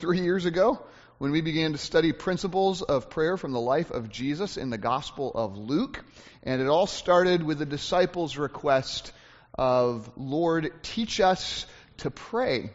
3 years ago when we began to study principles of prayer from the life of Jesus in the Gospel of Luke. And it all started with the disciples' request of, Lord, teach us to pray.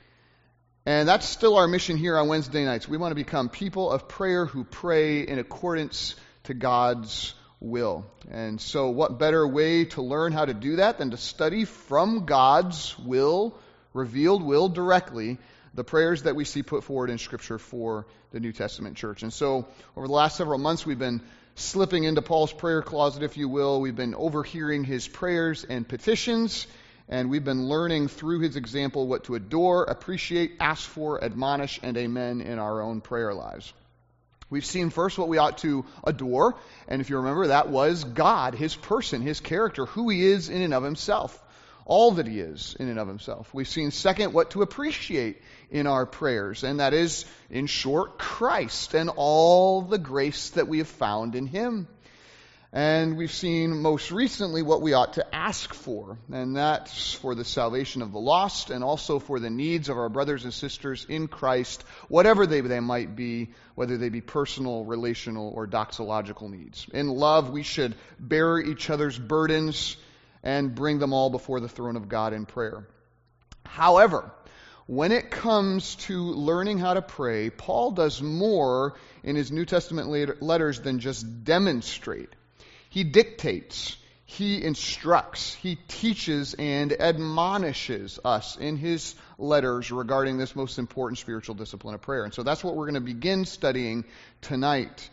And that's still our mission here on Wednesday nights. We want to become people of prayer who pray in accordance to God's will. And so what better way to learn how to do that than to study from God's will, revealed will directly, the prayers that we see put forward in Scripture for the New Testament church. And so over the last several months, we've been slipping into Paul's prayer closet, if you will. We've been overhearing his prayers and petitions, and we've been learning through his example what to adore, appreciate, ask for, admonish, and amen in our own prayer lives. We've seen first what we ought to adore, and if you remember, that was God, his person, his character, who he is in and of himself. All that he is in and of himself. We've seen second what to appreciate in our prayers, and that is, in short, Christ and all the grace that we have found in him. And we've seen most recently what we ought to ask for, and that's for the salvation of the lost and also for the needs of our brothers and sisters in Christ, whatever they might be, whether they be personal, relational, or doxological needs. In love, we should bear each other's burdens and bring them all before the throne of God in prayer. However, when it comes to learning how to pray, Paul does more in his New Testament letters than just demonstrate. He dictates, he instructs, he teaches and admonishes us in his letters regarding this most important spiritual discipline of prayer. And so that's what we're going to begin studying tonight.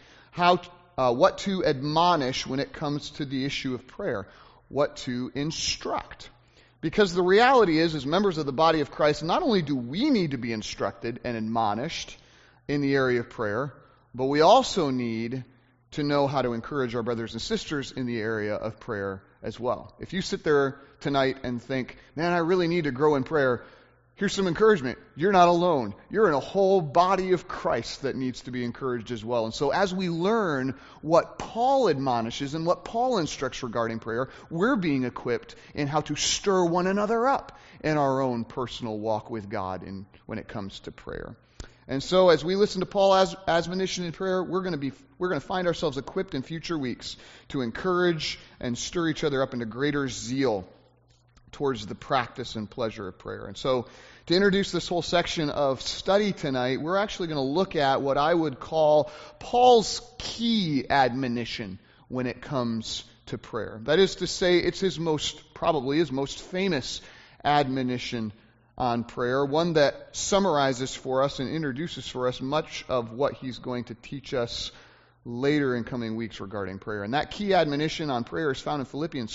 What to admonish when it comes to the issue of prayer. What to instruct. Because the reality is, as members of the body of Christ, not only do we need to be instructed and admonished in the area of prayer, but we also need to know how to encourage our brothers and sisters in the area of prayer as well. If you sit there tonight and think, man, I really need to grow in prayer, here's some encouragement. You're not alone. You're in a whole body of Christ that needs to be encouraged as well. And so as we learn what Paul admonishes and what Paul instructs regarding prayer, we're being equipped in how to stir one another up in our own personal walk with God when it comes to prayer. And so as we listen to Paul's admonition in prayer, we're going to find ourselves equipped in future weeks to encourage and stir each other up into greater zeal towards the practice and pleasure of prayer. And so to introduce this whole section of study tonight, we're actually going to look at what I would call Paul's key admonition when it comes to prayer. That is to say, it's probably his most famous admonition on prayer, one that summarizes for us and introduces for us much of what he's going to teach us later in coming weeks regarding prayer. And that key admonition on prayer is found in Philippians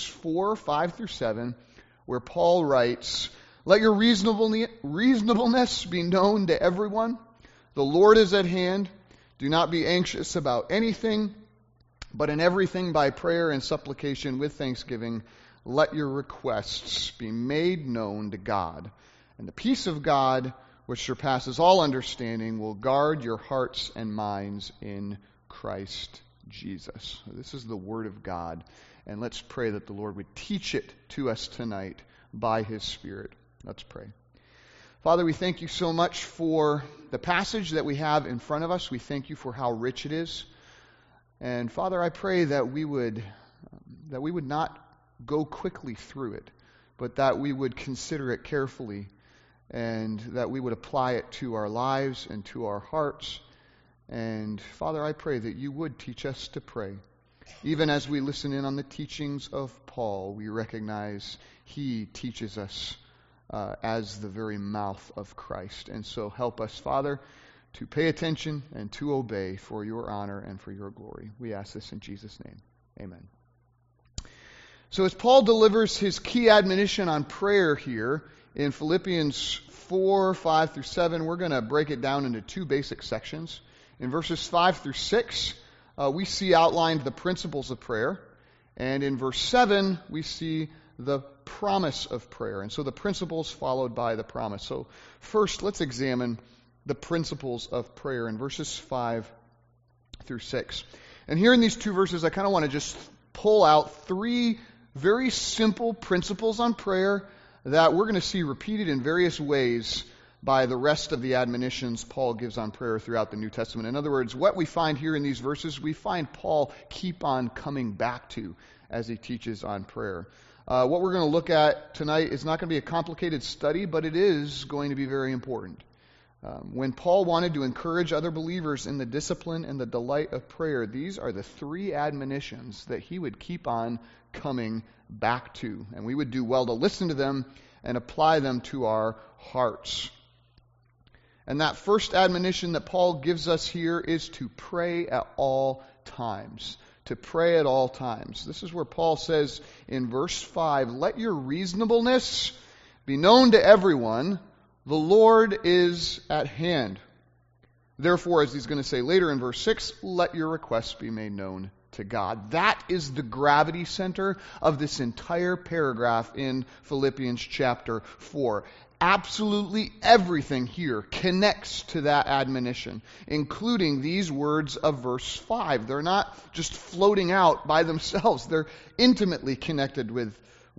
4:5-7, where Paul writes, "Let your reasonableness be known to everyone. The Lord is at hand. Do not be anxious about anything, but in everything by prayer and supplication with thanksgiving, let your requests be made known to God. And the peace of God, which surpasses all understanding, will guard your hearts and minds in Christ Jesus." This is the Word of God. And let's pray that the Lord would teach it to us tonight by His Spirit. Let's pray. Father, we thank you so much for the passage that we have in front of us. We thank you for how rich it is. And Father, I pray that we would not go quickly through it, but that we would consider it carefully and that we would apply it to our lives and to our hearts. And Father, I pray that you would teach us to pray. Even as we listen in on the teachings of Paul, we recognize he teaches us as the very mouth of Christ. And so help us, Father, to pay attention and to obey for your honor and for your glory. We ask this in Jesus' name. Amen. So as Paul delivers his key admonition on prayer here in Philippians 4:5-7, we're going to break it down into two basic sections. In verses 5-6, we see outlined the principles of prayer. And in verse 7, we see the promise of prayer. And so the principles followed by the promise. So first, let's examine the principles of prayer in verses 5-6. And here in these two verses, I kind of want to just pull out three very simple principles on prayer that we're going to see repeated in various ways by the rest of the admonitions Paul gives on prayer throughout the New Testament. In other words, what we find here in these verses, we find Paul keep on coming back to as he teaches on prayer. What we're going to look at tonight is not going to be a complicated study, but it is going to be very important. When Paul wanted to encourage other believers in the discipline and the delight of prayer, these are the three admonitions that he would keep on coming back to. And we would do well to listen to them and apply them to our hearts. And that first admonition that Paul gives us here is to pray at all times. To pray at all times. This is where Paul says in verse 5, "Let your reasonableness be known to everyone. The Lord is at hand. Therefore," as he's going to say later in verse 6, "let your requests be made known to God." That is the gravity center of this entire paragraph in Philippians chapter 4. Absolutely everything here connects to that admonition, including these words of verse 5. They're not just floating out by themselves. They're intimately connected with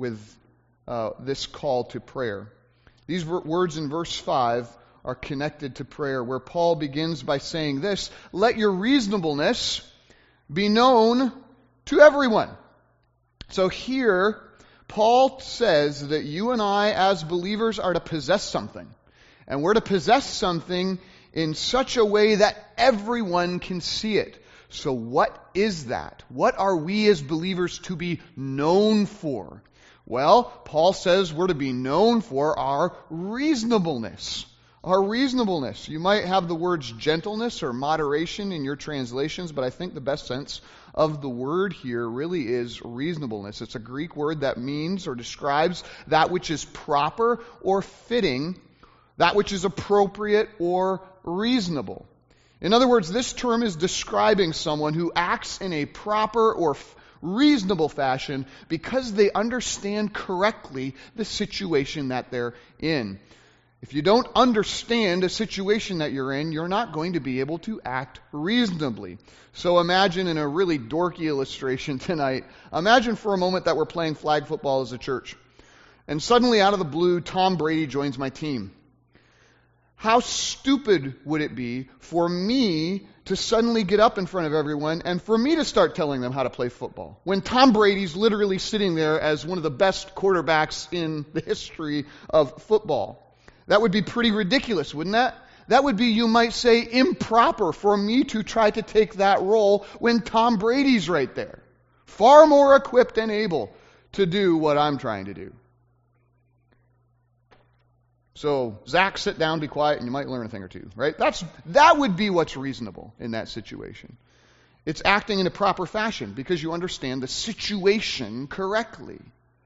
this call to prayer. These words in verse 5 are connected to prayer, where Paul begins by saying this, "Let your reasonableness be known to everyone." So here, Paul says that you and I, as believers, are to possess something. And we're to possess something in such a way that everyone can see it. So what is that? What are we as believers to be known for? Well, Paul says we're to be known for our reasonableness. Our reasonableness. You might have the words gentleness or moderation in your translations, but I think the best sense of the word here really is reasonableness. It's a Greek word that means or describes that which is proper or fitting, that which is appropriate or reasonable. In other words, this term is describing someone who acts in a proper or reasonable fashion because they understand correctly the situation that they're in. If you don't understand a situation that you're in, you're not going to be able to act reasonably. So imagine, in a really dorky illustration tonight, imagine for a moment that we're playing flag football as a church. And suddenly, out of the blue, Tom Brady joins my team. How stupid would it be for me to suddenly get up in front of everyone and for me to start telling them how to play football, when Tom Brady's literally sitting there as one of the best quarterbacks in the history of football? That would be pretty ridiculous, wouldn't that? That would be, you might say, improper for me to try to take that role when Tom Brady's right there, far more equipped and able to do what I'm trying to do. So, Zach, sit down, be quiet, and you might learn a thing or two, right? That would be what's reasonable in that situation. It's acting in a proper fashion because you understand the situation correctly.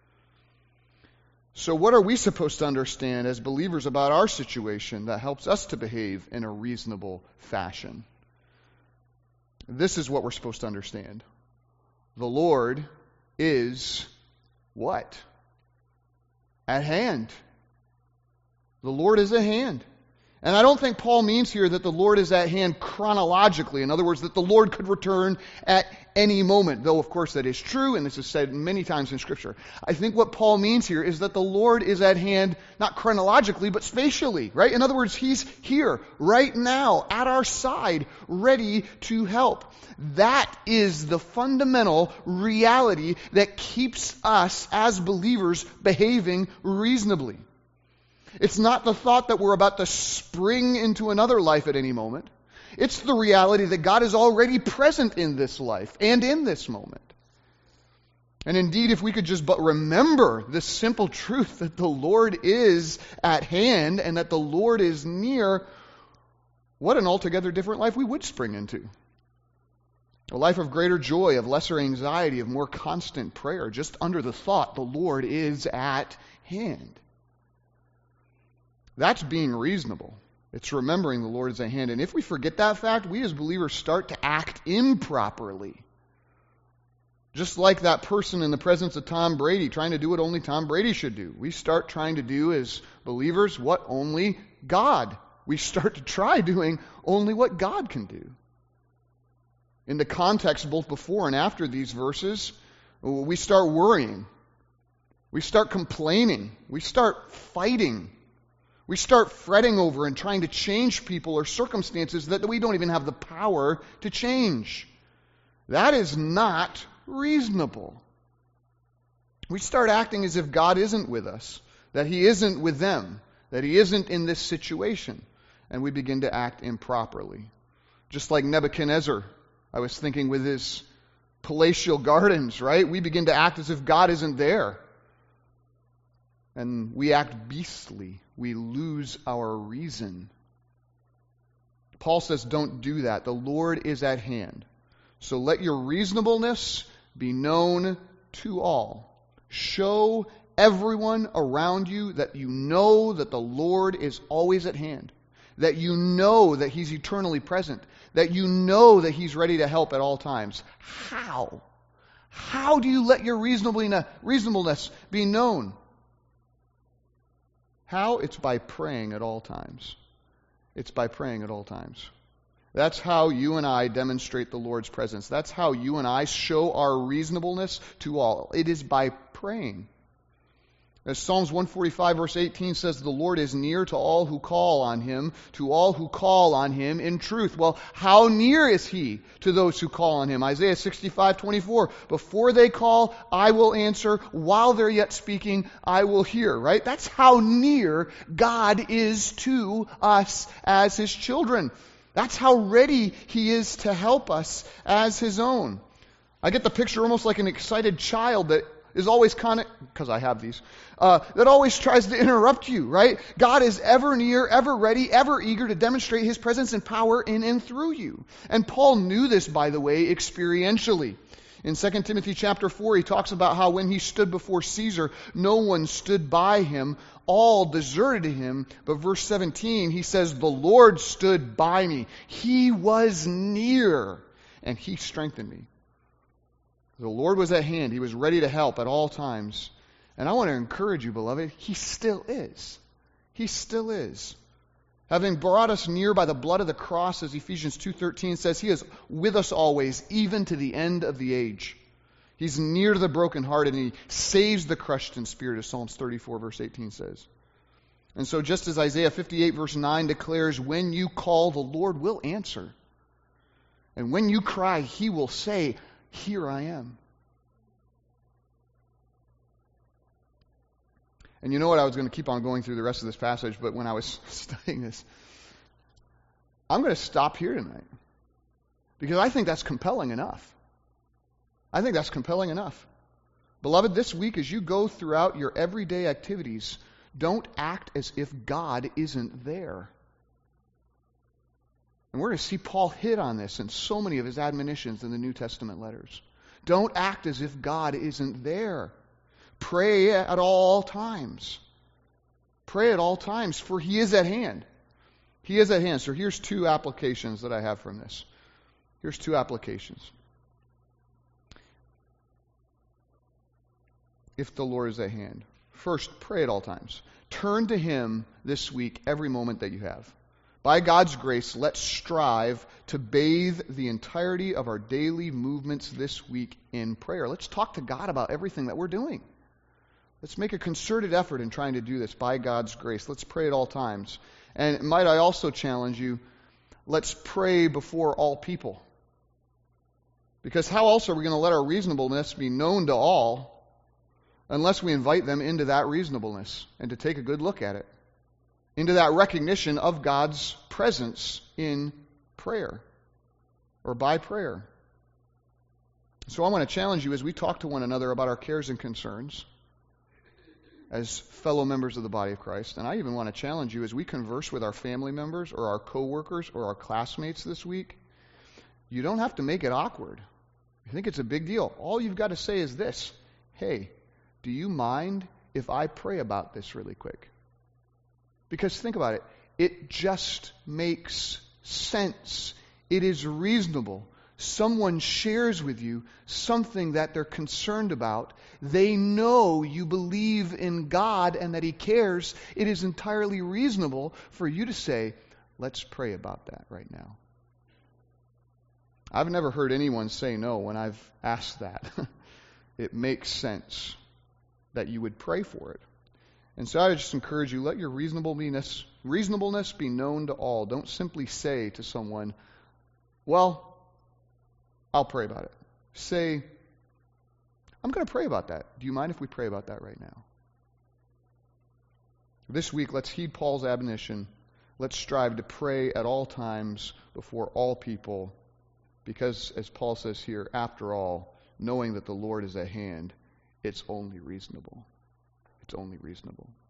So what are we supposed to understand as believers about our situation that helps us to behave in a reasonable fashion? This is what we're supposed to understand. The Lord is what? At hand. The Lord is at hand. And I don't think Paul means here that the Lord is at hand chronologically. In other words, that the Lord could return at any moment, though of course that is true, and this is said many times in Scripture. I think what Paul means here is that the Lord is at hand, not chronologically, but spatially, right? In other words, He's here, right now, at our side, ready to help. That is the fundamental reality that keeps us as believers behaving reasonably. It's not the thought that we're about to spring into another life at any moment. It's the reality that God is already present in this life and in this moment. And indeed, if we could just but remember this simple truth that the Lord is at hand and that the Lord is near, what an altogether different life we would spring into. A life of greater joy, of lesser anxiety, of more constant prayer, just under the thought the Lord is at hand. That's being reasonable. It's remembering the Lord is at hand. And if we forget that fact, we as believers start to act improperly. Just like that person in the presence of Tom Brady, trying to do what only Tom Brady should do. We start trying to do as believers what only God. We start to try doing only what God can do. In the context both before and after these verses, we start worrying. We start complaining. We start fighting. We start fretting over and trying to change people or circumstances that we don't even have the power to change. That is not reasonable. We start acting as if God isn't with us, that He isn't with them, that He isn't in this situation, and we begin to act improperly. Just like Nebuchadnezzar, I was thinking with his palatial gardens, right? We begin to act as if God isn't there. And we act beastly. We lose our reason. Paul says, don't do that. The Lord is at hand. So let your reasonableness be known to all. Show everyone around you that you know that the Lord is always at hand. That you know that He's eternally present. That you know that He's ready to help at all times. How? How do you let your reasonableness be known? How? It's by praying at all times. It's by praying at all times. That's how you and I demonstrate the Lord's presence. That's how you and I show our reasonableness to all. It is by praying. As Psalms 145 verse 18 says, the Lord is near to all who call on Him, in truth. Well, how near is He to those who call on Him? Isaiah 65:24, before they call, I will answer. While they're yet speaking, I will hear, right? That's how near God is to us as His children. That's how ready He is to help us as His own. I get the picture almost like an excited child that is always because I have these, that always tries to interrupt you, right? God is ever near, ever ready, ever eager to demonstrate His presence and power in and through you. And Paul knew this, by the way, experientially. In 2 Timothy chapter 4, he talks about how when he stood before Caesar, no one stood by him. All deserted him. But verse 17, he says, the Lord stood by me. He was near, and He strengthened me. The Lord was at hand. He was ready to help at all times. And I want to encourage you, beloved, He still is. He still is. Having brought us near by the blood of the cross, as Ephesians 2:13 says, He is with us always, even to the end of the age. He's near to the brokenhearted, and He saves the crushed in spirit, as Psalms 34 verse 18 says. And so just as Isaiah 58 verse 9 declares, when you call, the Lord will answer. And when you cry, He will say, here I am. And you know what? I was going to keep on going through the rest of this passage, but when I was studying this, I'm going to stop here tonight. Because I think that's compelling enough. I think that's compelling enough. Beloved, this week as you go throughout your everyday activities, don't act as if God isn't there. And we're going to see Paul hit on this in so many of his admonitions in the New Testament letters. Don't act as if God isn't there. Pray at all times. Pray at all times, for He is at hand. He is at hand. So here's two applications that I have from this. Here's two applications. If the Lord is at hand. First, pray at all times. Turn to Him this week, every moment that you have. By God's grace, let's strive to bathe the entirety of our daily movements this week in prayer. Let's talk to God about everything that we're doing. Let's make a concerted effort in trying to do this by God's grace. Let's pray at all times. And might I also challenge you, let's pray before all people. Because how else are we going to let our reasonableness be known to all unless we invite them into that reasonableness and to take a good look at it? Into that recognition of God's presence in prayer or by prayer. So I want to challenge you as we talk to one another about our cares and concerns as fellow members of the body of Christ. And I even want to challenge you as we converse with our family members or our coworkers or our classmates this week. You don't have to make it awkward. I think it's a big deal. All you've got to say is this: hey, do you mind if I pray about this really quick? Because think about it. It just makes sense. It is reasonable. Someone shares with you something that they're concerned about. They know you believe in God and that He cares. It is entirely reasonable for you to say, let's pray about that right now. I've never heard anyone say no when I've asked that. It makes sense that you would pray for it. And so I just encourage you, let your reasonableness be known to all. Don't simply say to someone, well, I'll pray about it. Say, I'm going to pray about that. Do you mind if we pray about that right now? This week, let's heed Paul's admonition. Let's strive to pray at all times before all people, because, as Paul says here, after all, knowing that the Lord is at hand, it's only reasonable. It's only reasonable.